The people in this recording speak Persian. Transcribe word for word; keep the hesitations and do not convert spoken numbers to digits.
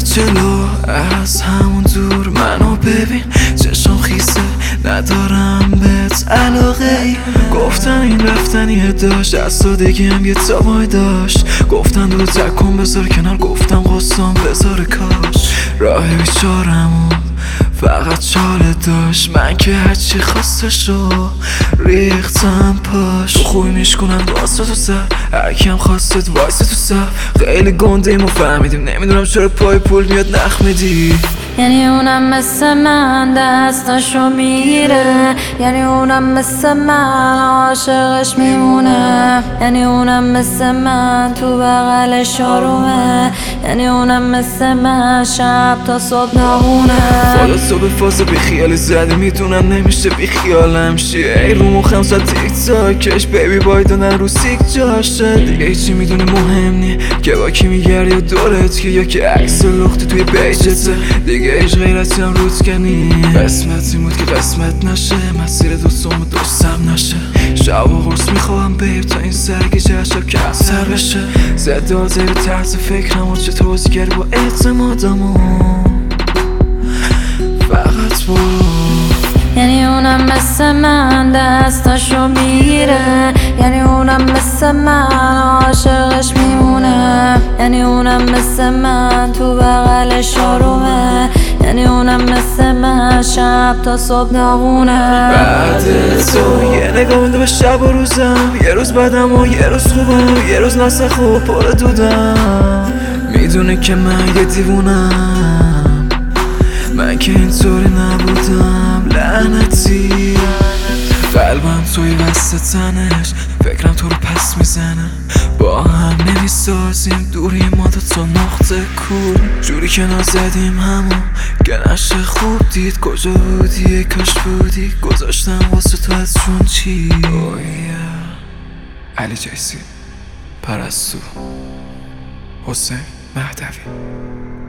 میاد جلو از همون دور منو ببین، چشم خیسه ندارم بهت علاقه ای. گفتن این رفتنیه داشت، از سادگی هم یه تابای داشت. گفتن دو تکن بذار کنار، گفتم قصام بذار کاش. راه بیچارمون فقط چاله داشت، من که هرچی خواستشو ریختم پاش. تو خوبی میشکنن واسه تو سر، هرکیم خواستت واسه تو سر. خیلی گنده ایم و فهمیدیم، نمیدونم چرا پای پول میاد نخ میدی. یعنی اونم مثل من دستاشو میگیره، یعنی اونم مثل من عاشقش میمونه، یعنی اونم مثل من تو بغل شارومه، یعنی اونم مثل من شب تا صبح ناهونه. بالا تو به فاز بی خیالی زدی، میدونم نمیشه بی خیالم شی. ای رو مخم زد تیک تاکش، بیبی بای دادن رو سیک جاشه. دیگه هیچی میدونی مهم نی که با کی میگردی و دورت که، یا که عکس لختی توی پیجته. دیگه هیچ غیرتی هم روت کنی، قسمت این بود که قسمت نشه. مسیر دوستم دوستم نشه، شب و قرص میخوام بیب تا این سرگیجه عشق کمتر بشه. زده زیر طرز فکرم و چه توضیح با اعتمادمو فقط با. یعنی اونم مثل من دستاشو میگیره، یعنی اونم مثل من عاشقش میمونه، یعنی اونم مثل من تو بغل شارومه، یعنی اونم مثل من شب تا صبح ناهونه. بعد تو یه نگاه مونده به شب و روزم، یه روز بدم و یه روز خوبم، یه روز نسه خوب پر دودم. میدونه که من یه دیوونم، من که اینطوری نبودم. لعنتی قلبم توی وسط تنش، فکرم تو رو پس میزنه. با هم نمیسازیم دوری ما دو تا نقطه کور. جوری که نازدیم همون که نشه خوب دید. کجا بودی کاش بودی، گذاشتم واسه تو از جون چی. oh yeah. علی جیسی، پرستو، حسین مهدوی.